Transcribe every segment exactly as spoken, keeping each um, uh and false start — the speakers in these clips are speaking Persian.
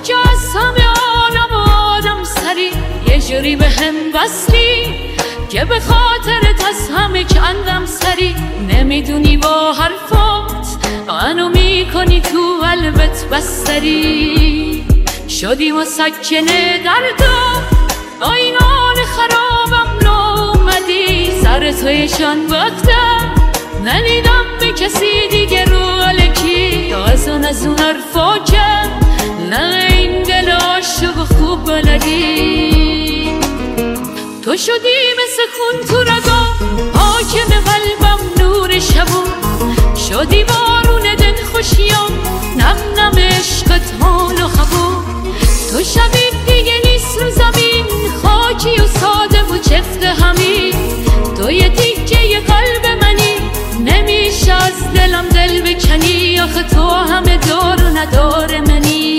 کجا از همه عالم و آدم سری یه جوری به هم وصلی که به خاطرت از همه کندم سری. نمیدونی با حرفات منو میکنی تو قلبت بستری. شدی مسکنه دردم با این حال خرابم لو اومدی. سر تویشان وقتم ندیدم به کسی دیگه رو الکی. از اون از اون حرفا که نه این دل عاشق خوب بلدی. تو شدی مثل خون تو رگا حاکم قلبم نور شبو. شدی بارون دل خوشیام نم نم عشقت حال و خبو. تو شبیه دیگه نیست رو زمین خاکی و ساده و چفت همین. تو یه تیکه یه قلب منی نمیشه از دلم دل بکنی. آخه تو همه دار و ندار منی.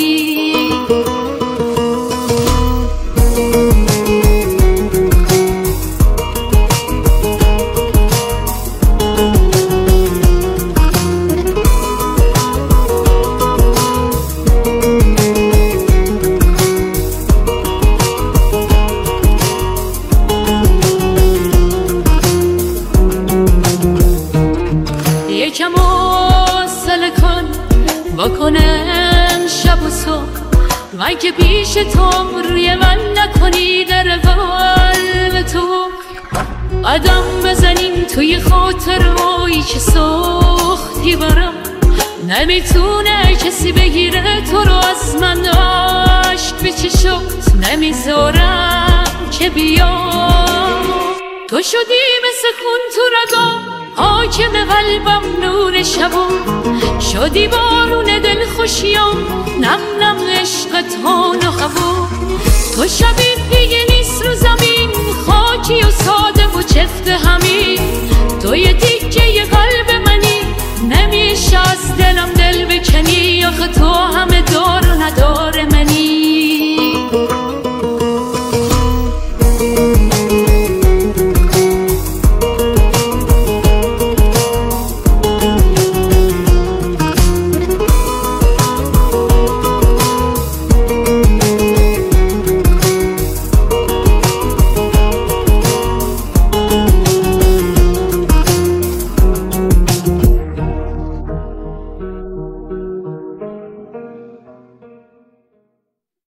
یکم حوصله کن بکنم شب و صبح. من که پیش تو روی من نکنی در قلب تو. قدم بزنیم توی خاطرهایی که ساختی برام. نمیتونه کسی بگیره تو رو از من. عشق به چشات نمیذارم که بیام. تو شدی مثل خون تو رگام حاکم قلبم نور شبو. شدی بارون دل خوشیام نم نم عشقت حال و هوا. تو شبیه دیگه نیست رو زمین خاکی و ساده